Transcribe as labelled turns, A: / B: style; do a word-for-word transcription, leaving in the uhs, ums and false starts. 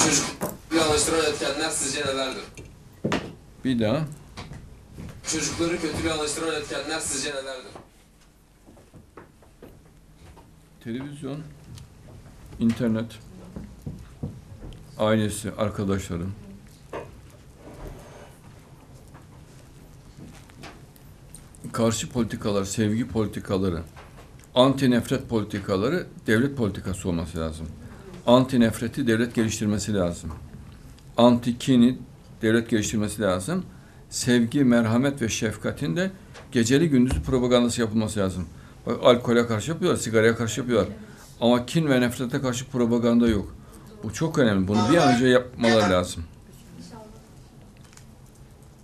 A: Çocukları alıştıran etkenler sizce nelerdir?
B: Bir daha.
A: Çocukları kötülüğe alıştıran etkenler sizce nelerdir?
B: Televizyon, internet, ailesi, arkadaşları, karşı politikalar, sevgi politikaları, anti nefret politikaları devlet politikası olması lazım. Anti nefreti devlet geliştirmesi lazım. Anti kini devlet geliştirmesi lazım. Sevgi, merhamet ve şefkatin de geceli gündüzü propagandası yapılması lazım. Bak, alkole karşı yapıyorlar, sigaraya karşı yapıyorlar. Ama kin ve nefrete karşı propaganda yok. Bu çok önemli. Bunu bir an önce yapmaları lazım.